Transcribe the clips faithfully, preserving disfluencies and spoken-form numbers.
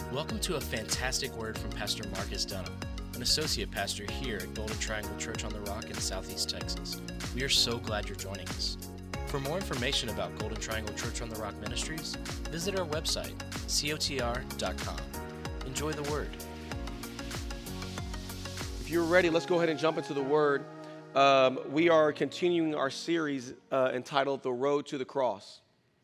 Welcome to a fantastic word from Pastor Marcus Dunham, an associate pastor here at Golden Triangle Church on the Rock in Southeast Texas. We are so glad you're joining us. For more information about Golden Triangle Church on the Rock Ministries, visit our website, C O T R dot com. Enjoy the word. If you're ready, let's go ahead and jump into the word. Um, we are continuing our series uh, entitled The Road to the Cross.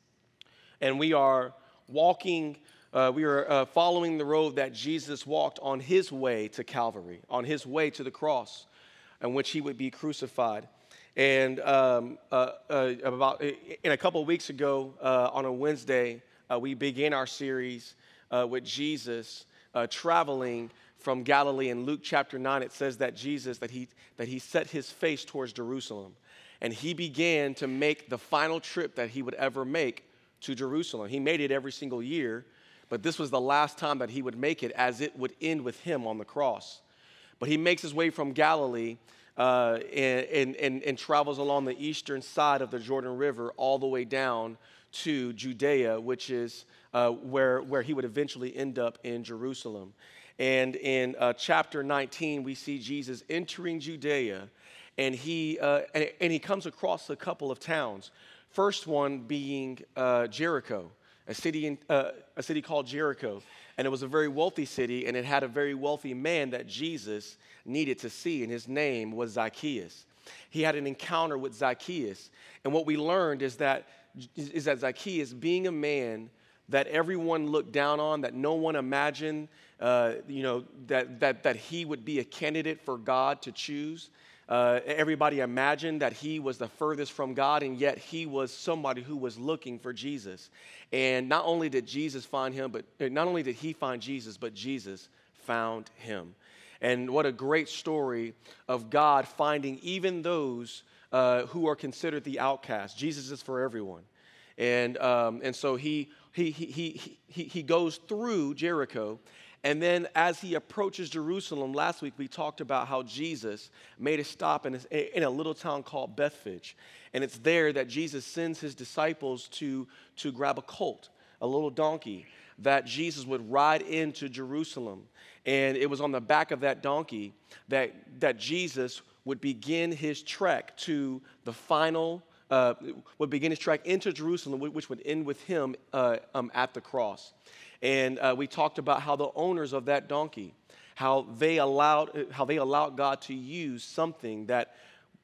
And we are walking, uh, we are uh, following the road that Jesus walked on his way to Calvary, on his way to the cross, in which he would be crucified. And um, uh, uh, about in a couple of weeks ago, uh, on a Wednesday, uh, we began our series uh, with Jesus uh, traveling from Galilee. In Luke chapter nine, it says that Jesus, that he, that he set his face towards Jerusalem. And he began to make the final trip that he would ever make to Jerusalem. He made it every single year, but this was the last time that he would make it, as it would end with him on the cross. But he makes his way from Galilee uh, and, and, and, and travels along the eastern side of the Jordan River all the way down to Judea, which is uh, where, where he would eventually end up in Jerusalem. And in uh, chapter nineteen, we see Jesus entering Judea, and he uh, and, and he comes across a couple of towns. First one being uh, Jericho, a city in, uh, a city called Jericho, and it was a very wealthy city, and it had a very wealthy man that Jesus needed to see, and his name was Zacchaeus. He had an encounter with Zacchaeus, and what we learned is that is that Zacchaeus, being a man that everyone looked down on, that no one imagined, uh, you know, that, that, that he would be a candidate for God to choose. Uh, everybody imagined that he was the furthest from God, and yet he was somebody who was looking for Jesus. And not only did Jesus find him, but not only did he find Jesus, but Jesus found him. And what a great story of God finding even those uh, who are considered the outcast. Jesus is for everyone. And um, and so he he he he he he goes through Jericho, and then as he approaches Jerusalem, last week we talked about how Jesus made a stop in a, in a little town called Bethphage, and it's there that Jesus sends his disciples to to grab a colt, a little donkey that Jesus would ride into Jerusalem, and it was on the back of that donkey that that Jesus would begin his trek to the final. Uh, would begin his trek into Jerusalem, which would end with him uh, um, at the cross. And uh, we talked about how the owners of that donkey, how they allowed, how they allowed God to use something that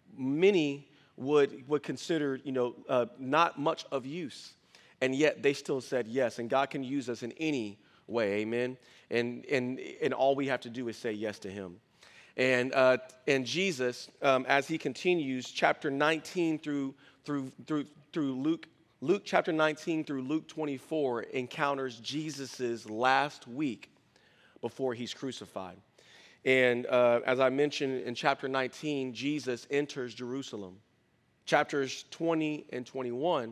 many would would consider, you know, uh, not much of use, and yet they still said yes. And God can use us in any way, amen. And and and all we have to do is say yes to Him. And uh, and Jesus, um, as he continues, chapter nineteen through through through through Luke Luke chapter nineteen through Luke twenty-four encounters Jesus's last week before he's crucified. And uh, as I mentioned in chapter nineteen, Jesus enters Jerusalem. Chapters twenty and twenty-one,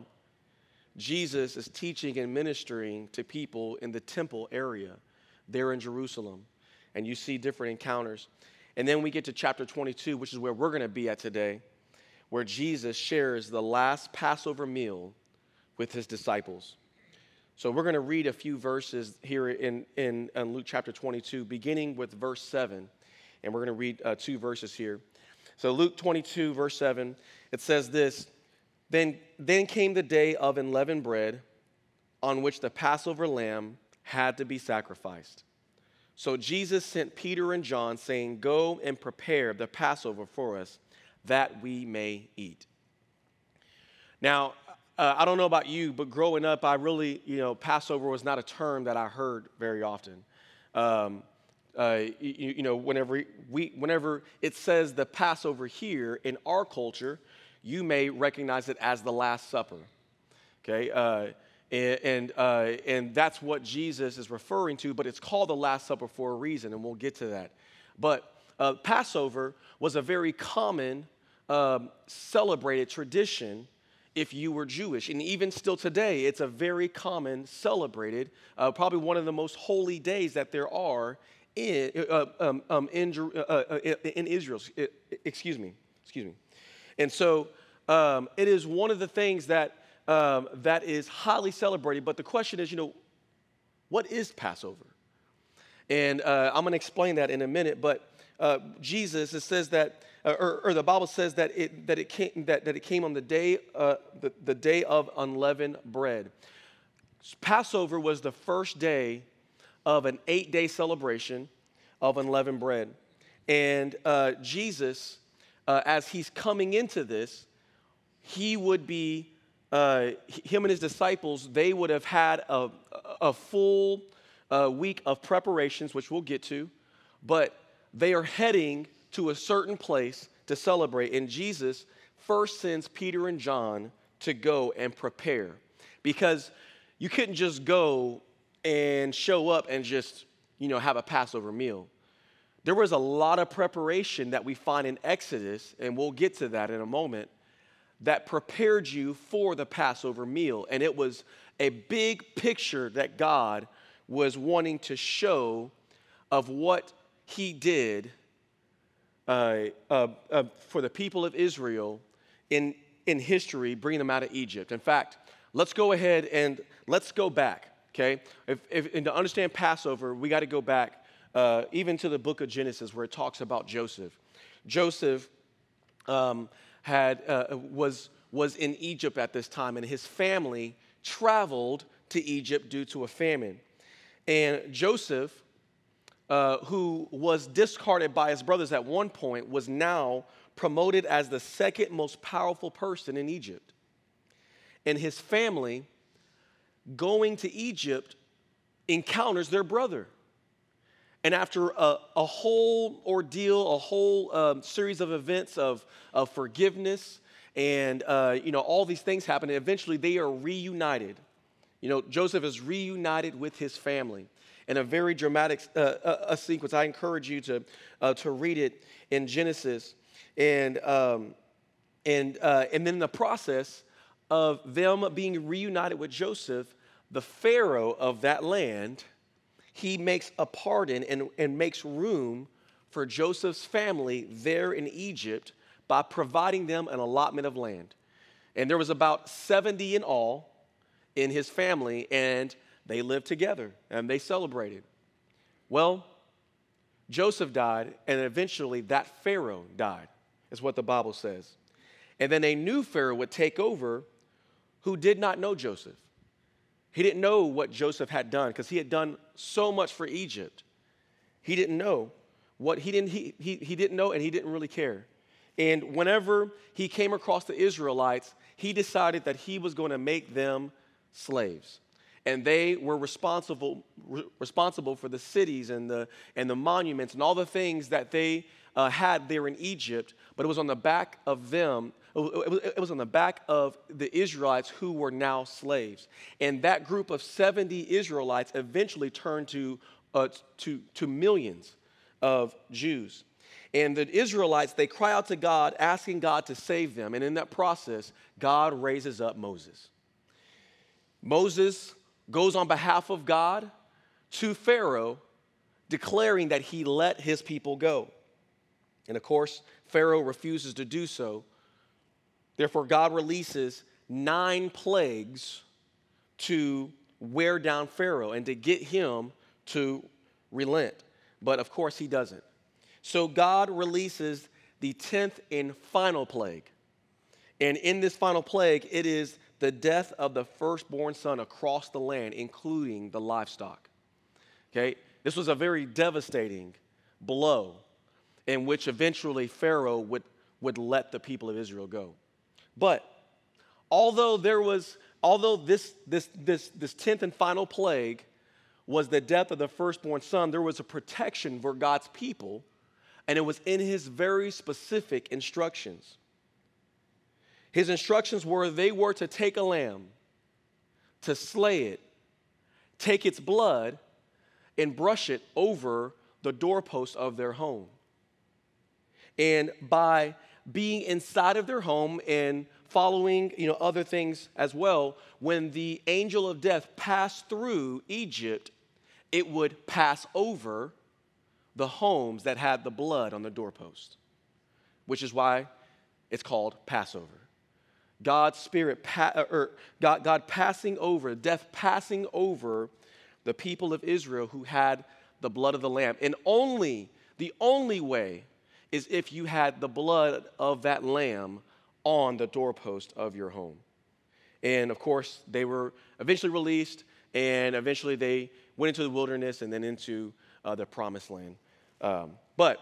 Jesus is teaching and ministering to people in the temple area there in Jerusalem, and you see different encounters. And then we get to chapter twenty-two, which is where we're going to be at today, where Jesus shares the last Passover meal with his disciples. So we're going to read a few verses here in, in, in Luke chapter twenty-two, beginning with verse seven. And we're going to read uh, two verses here. So Luke twenty-two, verse seven, it says this, then, then came the day of unleavened bread on which the Passover lamb had to be sacrificed. So Jesus sent Peter and John, saying, go and prepare the Passover for us, that we may eat. Now, uh, I don't know about you, but growing up, I really, you know, Passover was not a term that I heard very often. Um, uh, you, you know, whenever we, whenever it says the Passover here in our culture, you may recognize it as the Last Supper. Okay. Uh, And and, uh, and that's what Jesus is referring to, but it's called the Last Supper for a reason, and we'll get to that. But uh, Passover was a very common um, celebrated tradition if you were Jewish. And even still today, it's a very common celebrated, uh, probably one of the most holy days that there are in, uh, um, um, in, uh, uh, in Israel. Excuse me, excuse me. And so um, it is one of the things that Um, that is highly celebrated. But the question is, you know, what is Passover? And uh, I'm going to explain that in a minute. But uh, Jesus, it says that, uh, or, or the Bible says that it that it came that, that it came on the day uh, the, the day of unleavened bread. Passover was the first day of an eight-day celebration of unleavened bread, and uh, Jesus, uh, as he's coming into this, he would be uh, him and his disciples. They would have had a a full uh, week of preparations, which we'll get to, but they are heading to a certain place to celebrate. And Jesus first sends Peter and John to go and prepare, because you couldn't just go and show up and just, you know, have a Passover meal. There was a lot of preparation that we find in Exodus, and we'll get to that in a moment, that prepared you for the Passover meal. And it was a big picture that God was wanting to show of what he did uh, uh, uh, for the people of Israel in, in history, bringing them out of Egypt. In fact, let's go ahead and let's go back, okay? If, if, and to understand Passover, we got to go back uh, even to the book of Genesis, where it talks about Joseph. Joseph um, had uh, was was in Egypt at this time, and his family traveled to Egypt due to a famine. And Joseph, uh, who was discarded by his brothers at one point, was now promoted as the second most powerful person in Egypt. And his family, going to Egypt, encounters their brother. And after a, a whole ordeal, a whole um, series of events of, of forgiveness, and uh, you know, all these things happen, and eventually they are reunited. You know, Joseph is reunited with his family in a very dramatic uh, a, a sequence. I encourage you to uh, to read it in Genesis, and um, and uh, and then in the process of them being reunited with Joseph, the Pharaoh of that land, he makes a pardon and, and makes room for Joseph's family there in Egypt by providing them an allotment of land. And there was about seventy in all in his family, and they lived together, and they celebrated. Well, Joseph died, and eventually that Pharaoh died, is what the Bible says. And then a new Pharaoh would take over who did not know Joseph. He didn't know what Joseph had done, because he had done so much for Egypt. He didn't know what he didn't he, he he didn't know, and he didn't really care. And whenever he came across the Israelites, he decided that he was going to make them slaves. And they were responsible re- responsible for the cities and the and the monuments and all the things that they uh, had there in Egypt. But it was on the back of them. It was, it was on the back of the Israelites who were now slaves. And that group of seventy Israelites eventually turned to uh, to to millions of Jews. And the Israelites, they cry out to God, asking God to save them. And in that process, God raises up Moses. Moses goes on behalf of God to Pharaoh, declaring that he let his people go. And of course, Pharaoh refuses to do so. Therefore, God releases nine plagues to wear down Pharaoh and to get him to relent. But of course, he doesn't. So God releases the tenth and final plague. And in this final plague, it is the death of the firstborn son across the land, including the livestock. Okay? This was a very devastating blow in which eventually Pharaoh would, would let the people of Israel go. But although there was, although this, this, this, this tenth and final plague was the death of the firstborn son, there was a protection for God's people, and it was in his very specific instructions. His instructions were they were to take a lamb, to slay it, take its blood, and brush it over the doorpost of their home. And by being inside of their home and following, you know, other things as well, when the angel of death passed through Egypt, it would pass over the homes that had the blood on the doorpost, which is why it's called Passover. God's spirit, pa- or God, God passing over, death passing over the people of Israel who had the blood of the lamb. And only, the only way is if you had the blood of that lamb on the doorpost of your home. And of course, they were eventually released, and eventually they went into the wilderness and then into uh, the promised land. Um, but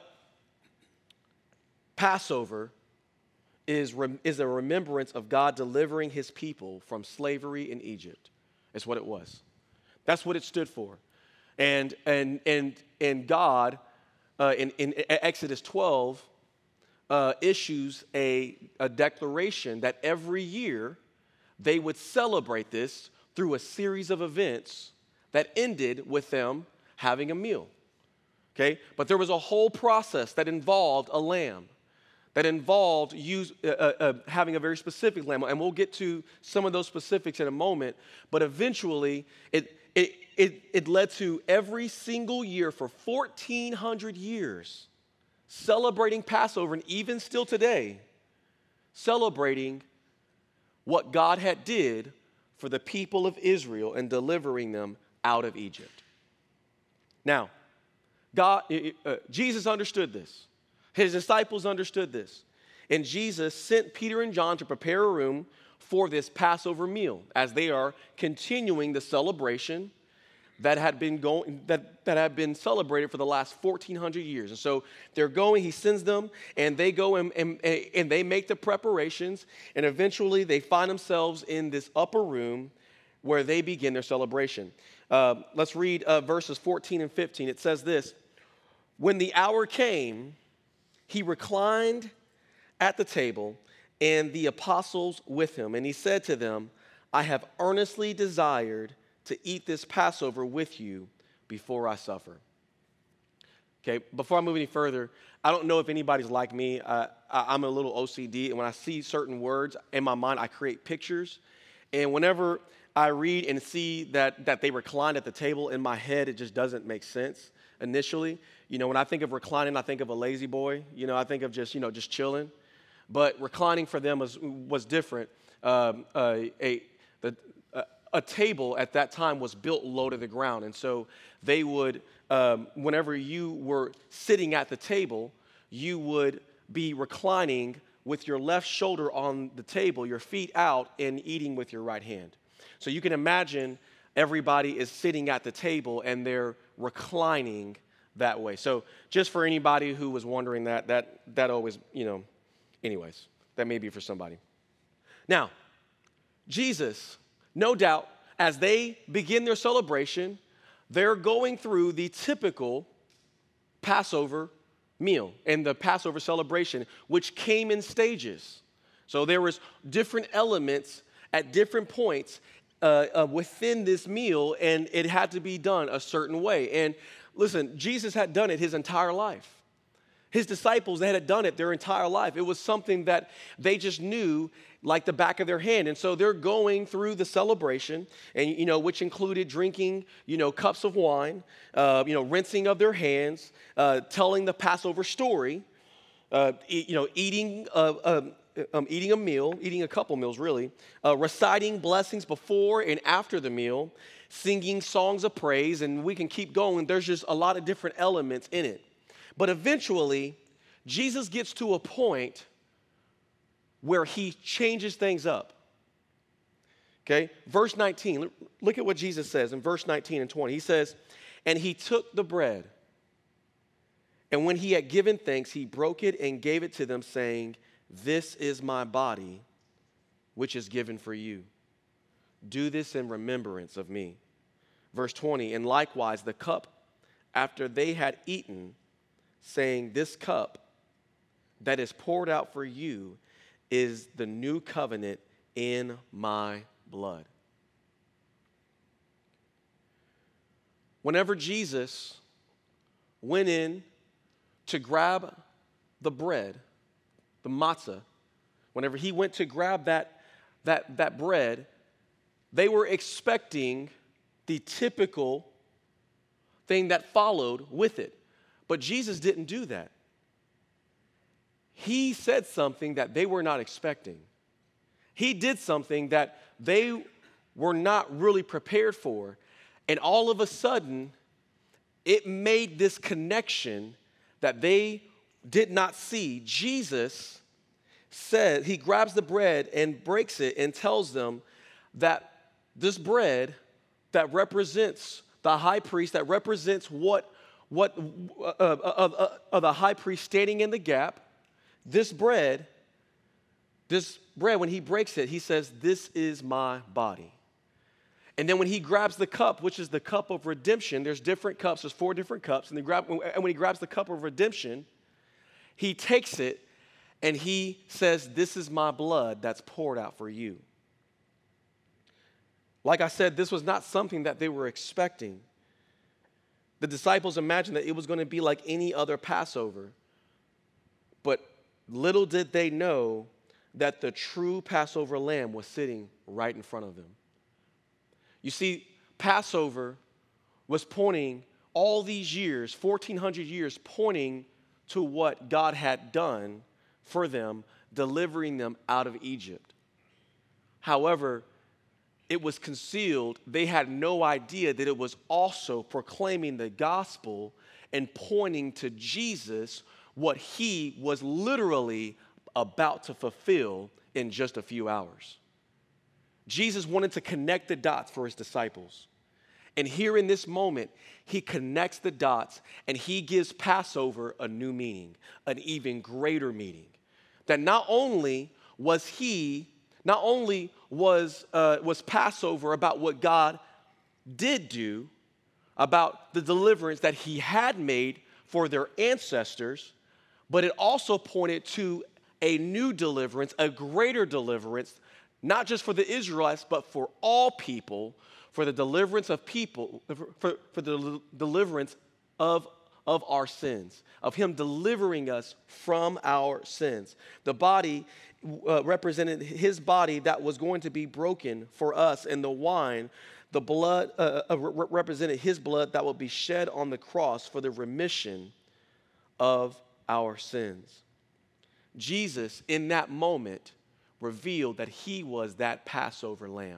Passover is, rem- is a remembrance of God delivering his people from slavery in Egypt. That's what it was. That's what it stood for. And, and, and, and God, uh, in, in Exodus twelve, uh, issues a, a declaration that every year they would celebrate this through a series of events that ended with them having a meal. Okay? But there was a whole process that involved a lamb, that involved use, uh, uh, having a very specific lamb. And we'll get to some of those specifics in a moment. But eventually, it, it, it, it led to every single year for fourteen hundred years celebrating Passover, and even still today, celebrating what God had did for the people of Israel and delivering them out of Egypt. Now, God, uh, Jesus understood this. His disciples understood this. And Jesus sent Peter and John to prepare a room for this Passover meal as they are continuing the celebration that had been going that, that had been celebrated for the last fourteen hundred years. And so they're going, he sends them, and they go and, and, and they make the preparations, and eventually they find themselves in this upper room where they begin their celebration. Uh, let's read uh, verses fourteen and fifteen. It says this: when the hour came, he reclined at the table, and the apostles with him. And he said to them, I have earnestly desired to eat this Passover with you before I suffer. Okay, before I move any further, I don't know if anybody's like me. Uh, I, I'm a little O C D, and when I see certain words in my mind, I create pictures. And whenever I read and see that, that they reclined at the table, in my head, it just doesn't make sense initially. You know, when I think of reclining, I think of a lazy boy. You know, I think of just, you know, just chilling. But reclining for them was, was different. Um, uh, a, the, uh, a table at that time was built low to the ground. And so they would, um, whenever you were sitting at the table, you would be reclining with your left shoulder on the table, your feet out, and eating with your right hand. So you can imagine everybody is sitting at the table and they're reclining that way. So just for anybody who was wondering that, that, that always, you know, anyways, that may be for somebody. Now, Jesus, no doubt, as they begin their celebration, they're going through the typical Passover meal and the Passover celebration, which came in stages. So there was different elements at different points uh, uh, within this meal, and it had to be done a certain way. And listen, Jesus had done it his entire life. His disciples, they had done it their entire life. It was something that they just knew like the back of their hand. And so they're going through the celebration, and you know, which included drinking, you know, cups of wine, uh, you know, rinsing of their hands, uh, telling the Passover story, uh, e- you know, eating, uh, um, um, eating a meal, eating a couple meals really, uh, reciting blessings before and after the meal, singing songs of praise, and we can keep going. There's just a lot of different elements in it. But eventually, Jesus gets to a point where he changes things up. Okay, verse nineteen, look at what Jesus says in verse nineteen and twenty. He says, and he took the bread, and when he had given thanks, he broke it and gave it to them, saying, this is my body, which is given for you. Do this in remembrance of me. Verse twenty, and likewise the cup after they had eaten, saying, this cup that is poured out for you is the new covenant in my blood. Whenever Jesus went in to grab the bread, the matzah, whenever he went to grab that, that, that bread, they were expecting the typical thing that followed with it. But Jesus didn't do that. He said something that they were not expecting. He did something that they were not really prepared for. And all of a sudden, it made this connection that they did not see. Jesus said, he grabs the bread and breaks it and tells them that this bread that represents the high priest, that represents what, what uh, uh, uh, uh, the high priest standing in the gap, this bread, this bread, when he breaks it, he says, this is my body. And then when he grabs the cup, which is the cup of redemption, there's different cups, there's four different cups, and, they grab, and when he grabs the cup of redemption, he takes it and he says, this is my blood that's poured out for you. Like I said, this was not something that they were expecting. The disciples imagined that it was going to be like any other Passover. But little did they know that the true Passover lamb was sitting right in front of them. You see, Passover was pointing all these years, fourteen hundred years, pointing to what God had done for them, delivering them out of Egypt. However, it was concealed. They had no idea that it was also proclaiming the gospel and pointing to Jesus, what he was literally about to fulfill in just a few hours. Jesus wanted to connect the dots for his disciples. And here in this moment, he connects the dots and he gives Passover a new meaning, an even greater meaning. That not only was he, not only was, uh, was Passover about what God did do, about the deliverance that he had made for their ancestors, but it also pointed to a new deliverance, a greater deliverance, not just for the Israelites, but for all people, for the deliverance of people, for, for the deliverance of, of our sins, of him delivering us from our sins. The body uh, represented his body that was going to be broken for us, and the wine, the blood, uh, uh, re- represented his blood that will be shed on the cross for the remission of our sins. Jesus, in that moment, revealed that he was that Passover lamb.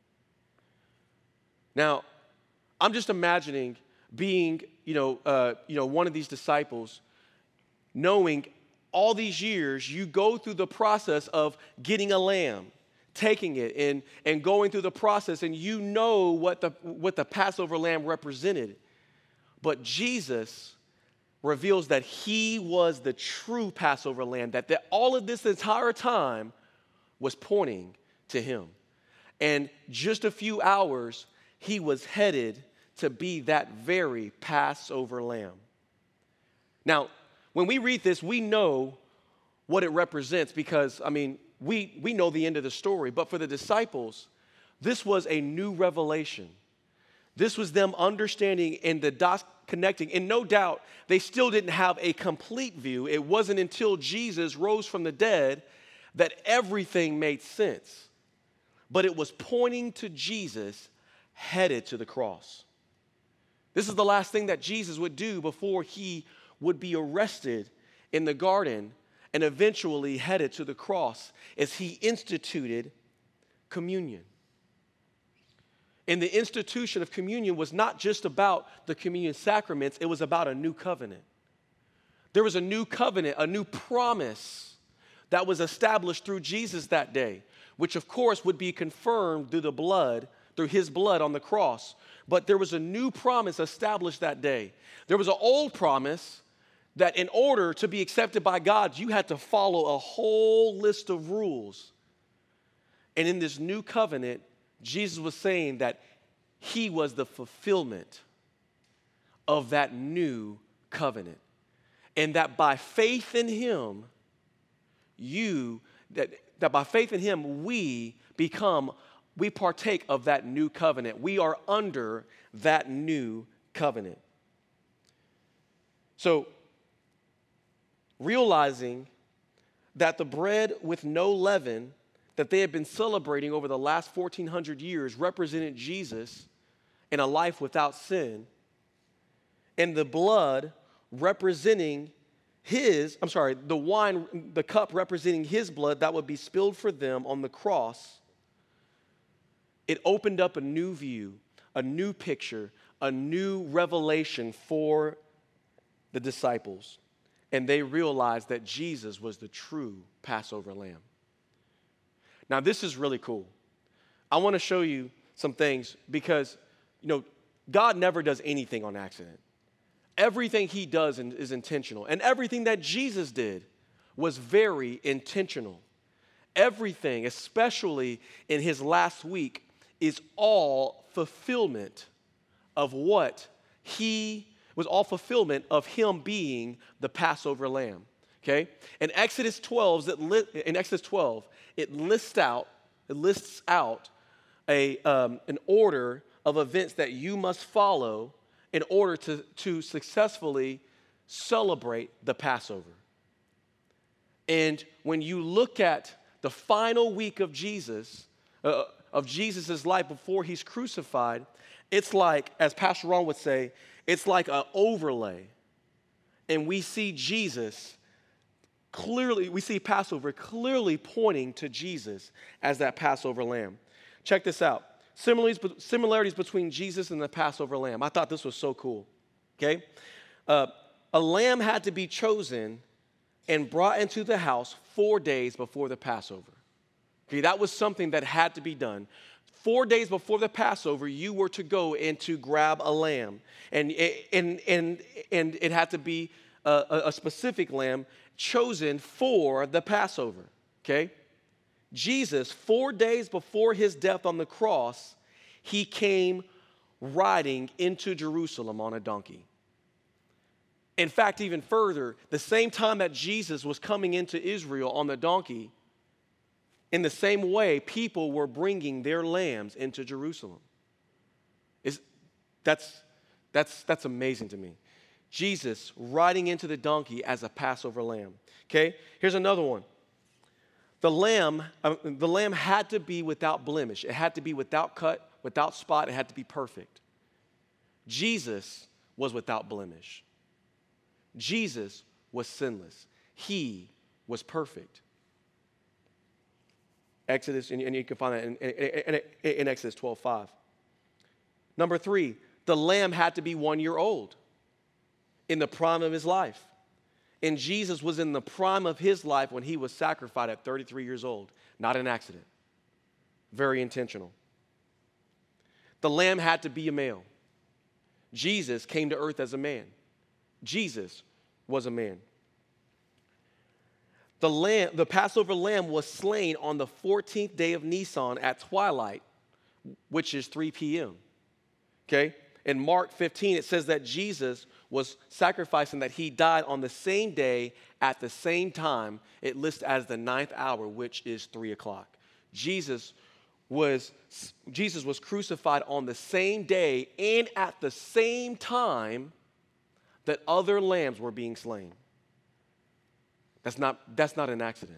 Now, I'm just imagining being, you know, uh, you know, one of these disciples, knowing all these years you go through the process of getting a lamb, taking it and, and going through the process, and you know what the, what the Passover lamb represented. But Jesus reveals that he was the true Passover lamb, that, that all of this entire time was pointing to him. And just a few hours, he was headed to be that very Passover lamb. Now, when we read this, we know what it represents because, I mean, we, we know the end of the story. But for the disciples, this was a new revelation. This was them understanding and the dots connecting. And no doubt, they still didn't have a complete view. It wasn't until Jesus rose from the dead that everything made sense. But it was pointing to Jesus headed to the cross. This is the last thing that Jesus would do before he would be arrested in the garden and eventually headed to the cross, as he instituted communion. And the institution of communion was not just about the communion sacraments, it was about a new covenant. There was a new covenant, a new promise that was established through Jesus that day, which of course would be confirmed through the blood, through his blood on the cross. But there was a new promise established that day. There was an old promise that in order to be accepted by God, you had to follow a whole list of rules. And in this new covenant, Jesus was saying that he was the fulfillment of that new covenant. And that by faith in him, you, that, that by faith in him, we become, we partake of that new covenant. We are under that new covenant. So, realizing that the bread with no leaven that they had been celebrating over the last fourteen hundred years represented Jesus in a life without sin, and the blood representing his, I'm sorry, the wine, the cup representing his blood that would be spilled for them on the cross, it opened up a new view, a new picture, a new revelation for the disciples. And they realized that Jesus was the true Passover lamb. Now, this is really cool. I want to show you some things because, you know, God never does anything on accident. Everything he does is intentional. And everything that Jesus did was very intentional. Everything, especially in his last week, is all fulfillment of what he was all fulfillment of him being the Passover lamb. Okay? In Exodus twelve, in Exodus twelve, it lists out, it lists out a um, an order of events that you must follow in order to, to successfully celebrate the Passover. And when you look at the final week of Jesus, uh, of Jesus' life before he's crucified, it's like, as Pastor Ron would say, it's like an overlay. And we see Jesus clearly, we see Passover clearly pointing to Jesus as that Passover lamb. Check this out. Similarities, similarities between Jesus and the Passover lamb. I thought this was so cool. Okay? Uh, a lamb had to be chosen and brought into the house four days before the Passover. Okay, that was something that had to be done. Four days before the Passover, you were to go and to grab a lamb. And, and, and, and it had to be a, a specific lamb chosen for the Passover. Okay? Jesus, four days before his death on the cross, he came riding into Jerusalem on a donkey. In fact, even further, the same time that Jesus was coming into Israel on the donkey, in the same way, people were bringing their lambs into Jerusalem. Is that's, that's, that's amazing to me. Jesus riding into the donkey as a Passover lamb. Okay, here's another one. The lamb, uh, the lamb had to be without blemish. It had to be without cut, without spot. It had to be perfect. Jesus was without blemish. Jesus was sinless. He was perfect. Exodus, and you can find that in, in, in, in Exodus twelve five. Number three, the lamb had to be one year old in the prime of his life. And Jesus was in the prime of his life when he was sacrificed at thirty-three years old. Not an accident. Very intentional. The lamb had to be a male. Jesus came to earth as a man. Jesus was a man. The lamb, the Passover lamb was slain on the fourteenth day of Nisan at twilight, which is three p.m. Okay? In Mark fifteen, it says that Jesus was sacrificing, that he died on the same day at the same time. It lists as the ninth hour, which is three o'clock. Jesus was, Jesus was crucified on the same day and at the same time that other lambs were being slain. That's not, that's not an accident.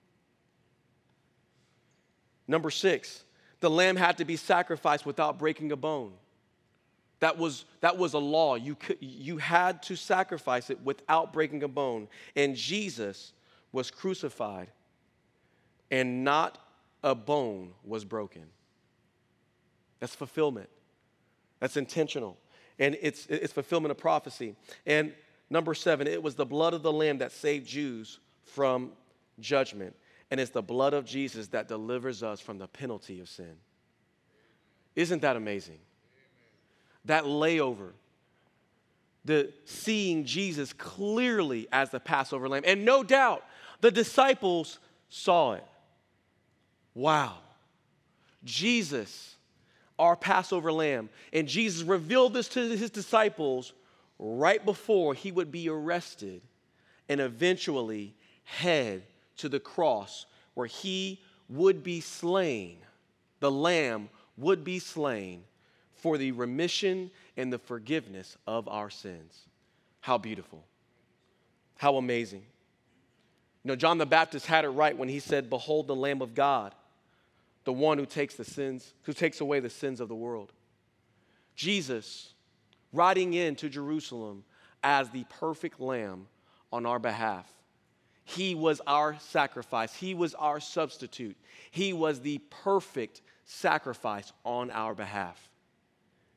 Number six, the lamb had to be sacrificed without breaking a bone. That was, that was a law. You, could, you had to sacrifice it without breaking a bone. And Jesus was crucified, and not a bone was broken. That's fulfillment. That's intentional. And it's, it's fulfillment of prophecy. And number seven, it was the blood of the lamb that saved Jews from judgment. And it's the blood of Jesus that delivers us from the penalty of sin. Isn't that amazing? That layover, the seeing Jesus clearly as the Passover lamb. And no doubt, the disciples saw it. Wow. Jesus, our Passover lamb. And Jesus revealed this to his disciples right before he would be arrested and eventually head to the cross where he would be slain. The lamb would be slain for the remission and the forgiveness of our sins. How beautiful. How amazing. You know, John the Baptist had it right when he said, "Behold the Lamb of God, the one who takes the sins, who takes away the sins of the world." Jesus riding into Jerusalem as the perfect lamb on our behalf. He was our sacrifice. He was our substitute. He was the perfect sacrifice on our behalf.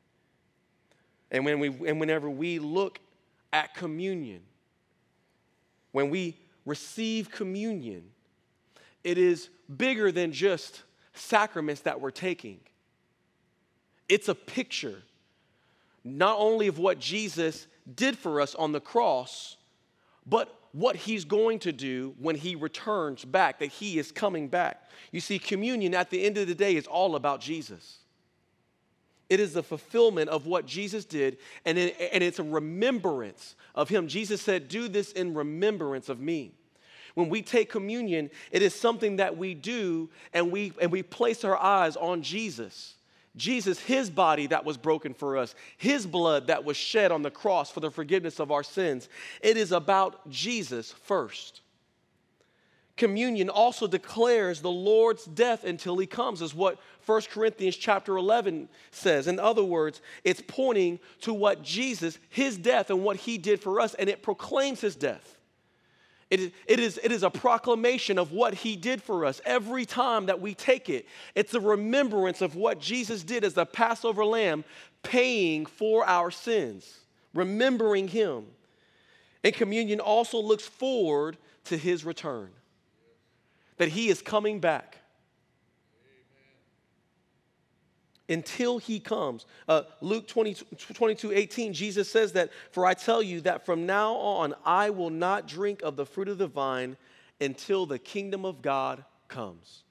And when we and whenever we look at communion, when we receive communion, it is bigger than just sacraments that we're taking. It's a picture not only of what Jesus did for us on the cross, but what he's going to do when he returns back, that he is coming back. You see, communion at the end of the day is all about Jesus. It is the fulfillment of what Jesus did, and, it, and it's a remembrance of him. Jesus said, do this in remembrance of me. When we take communion, it is something that we do, and we, and we place our eyes on Jesus. Jesus, his body that was broken for us, his blood that was shed on the cross for the forgiveness of our sins. It is about Jesus first. Communion also declares the Lord's death until he comes, is what First Corinthians chapter eleven says. In other words, it's pointing to what Jesus, his death and what he did for us, and it proclaims his death. It is, it, is, it is a proclamation of what he did for us. Every time that we take it, it's a remembrance of what Jesus did as the Passover lamb, paying for our sins, remembering him. And communion also looks forward to his return, that he is coming back. Until he comes. Uh, Luke twenty-two eighteen, Jesus says that, for I tell you that from now on I will not drink of the fruit of the vine until the kingdom of God comes.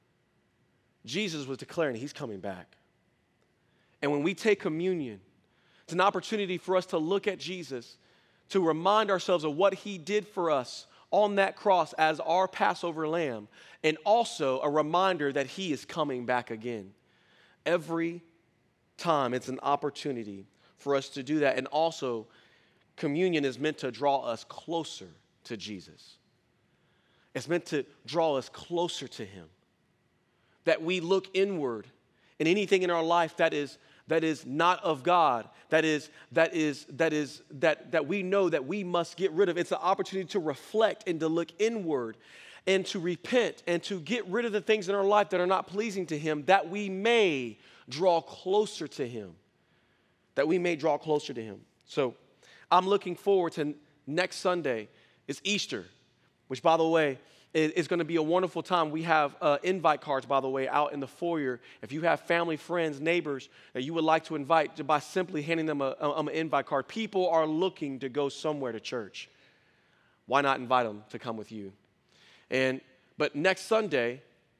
Jesus was declaring he's coming back. And when we take communion, it's an opportunity for us to look at Jesus, to remind ourselves of what he did for us on that cross as our Passover lamb, and also a reminder that he is coming back again. Every time it's an opportunity for us to do that. And also, communion is meant to draw us closer to Jesus. It's meant to draw us closer to him. That we look inward in anything in our life that is that is not of God, that is that is that is that that we know that we must get rid of. It's an opportunity to reflect and to look inward and to repent and to get rid of the things in our life that are not pleasing to him, that we may draw closer to him. That we may draw closer to him. So I'm looking forward to next Sunday. It's Easter, which, by the way, is going to be a wonderful time. We have uh, invite cards, by the way, out in the foyer. If you have family, friends, neighbors that you would like to invite, by simply handing them a, a, an invite card. People are looking to go somewhere to church. Why not invite them to come with you? And but next Sunday,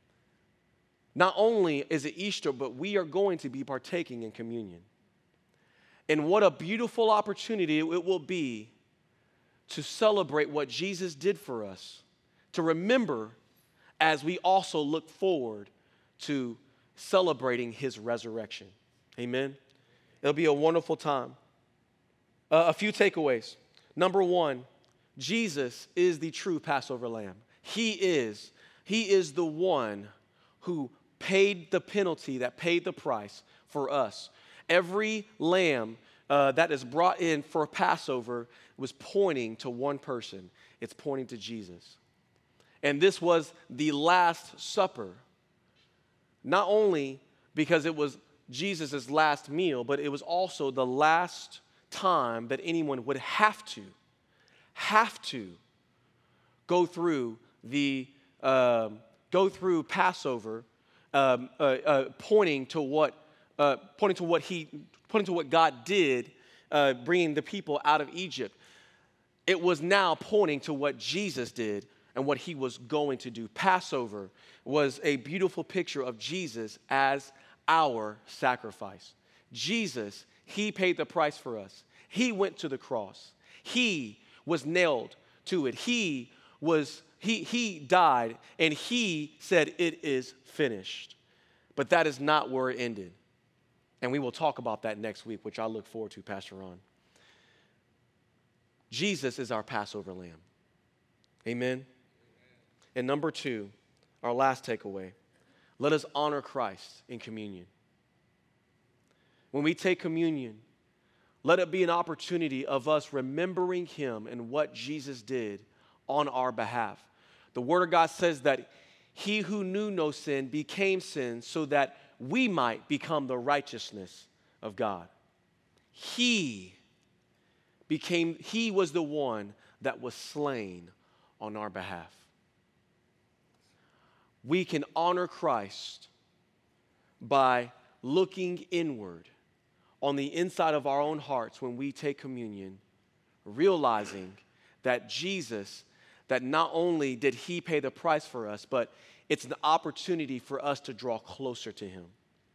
not only is it Easter, but we are going to be partaking in communion. And what a beautiful opportunity it will be to celebrate what Jesus did for us, to remember as we also look forward to celebrating his resurrection. Amen. It'll be a wonderful time. Uh, a few takeaways. Number one, Jesus is the true Passover lamb. He is. He is the one who paid the penalty, that paid the price for us. Every lamb uh, that is brought in for Passover was pointing to one person. It's pointing to Jesus. And this was the Last Supper. Not only because it was Jesus' last meal, but it was also the last time that anyone would have to, have to go through the, uh, go through Passover, um, uh, uh, pointing to what, uh, pointing to what he, pointing to what God did, uh, bringing the people out of Egypt. It was now pointing to what Jesus did and what he was going to do. Passover was a beautiful picture of Jesus as our sacrifice. Jesus, he paid the price for us. He went to the cross. He was nailed to it. He was, he, he died, and he said, it is finished. But that is not where it ended. And we will talk about that next week, which I look forward to, Pastor Ron. Jesus is our Passover lamb. Amen. And number two, our last takeaway, let us honor Christ in communion. When we take communion, let it be an opportunity of us remembering him and what Jesus did on our behalf. The Word of God says that he who knew no sin became sin so that we might become the righteousness of God. he became, he was the one that was slain on our behalf. We can honor Christ by looking inward on the inside of our own hearts when we take communion, realizing that Jesus, that not only did he pay the price for us, but it's an opportunity for us to draw closer to him.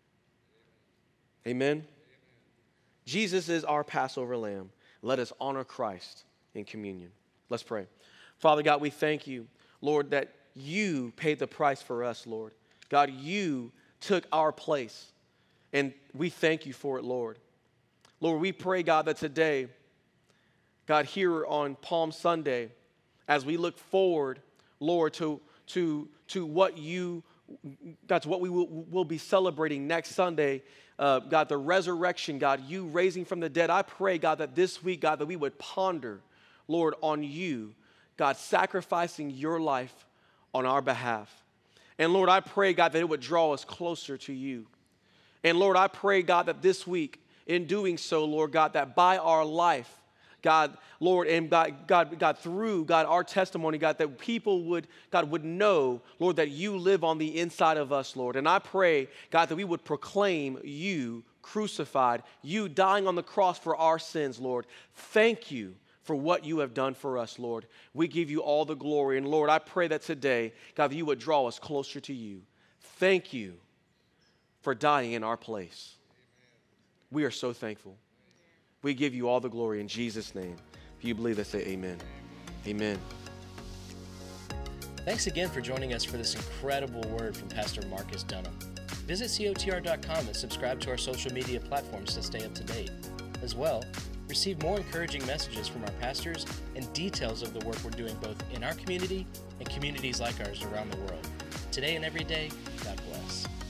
Amen? Amen. Jesus is our Passover lamb. Let us honor Christ in communion. Let's pray. Father God, we thank you, Lord, that you paid the price for us, Lord. God, you took our place, and we thank you for it, Lord. Lord, we pray, God, that today, God, here on Palm Sunday, as we look forward, Lord, to, to, to what you, God, to what we will, will be celebrating next Sunday, uh, God, the resurrection, God, you raising from the dead. I pray, God, that this week, God, that we would ponder, Lord, on you, God, sacrificing your life on our behalf. And Lord, I pray, God, that it would draw us closer to you. And Lord, I pray, God, that this week, in doing so, Lord God, that by our life, God, Lord, and God, God, God, through, God, our testimony, God, that people would, God, would know, Lord, that you live on the inside of us, Lord. And I pray, God, that we would proclaim you crucified, you dying on the cross for our sins, Lord. Thank you for what you have done for us, Lord. We give you all the glory. And Lord, I pray that today, God, that you would draw us closer to you. Thank you for dying in our place. We are so thankful. We give you all the glory in Jesus' name. If you believe that, say amen. Amen. Thanks again for joining us for this incredible word from Pastor Marcus Dunham. Visit C O T R dot com and subscribe to our social media platforms to stay up to date. As well, receive more encouraging messages from our pastors and details of the work we're doing both in our community and communities like ours around the world. Today and every day, God bless.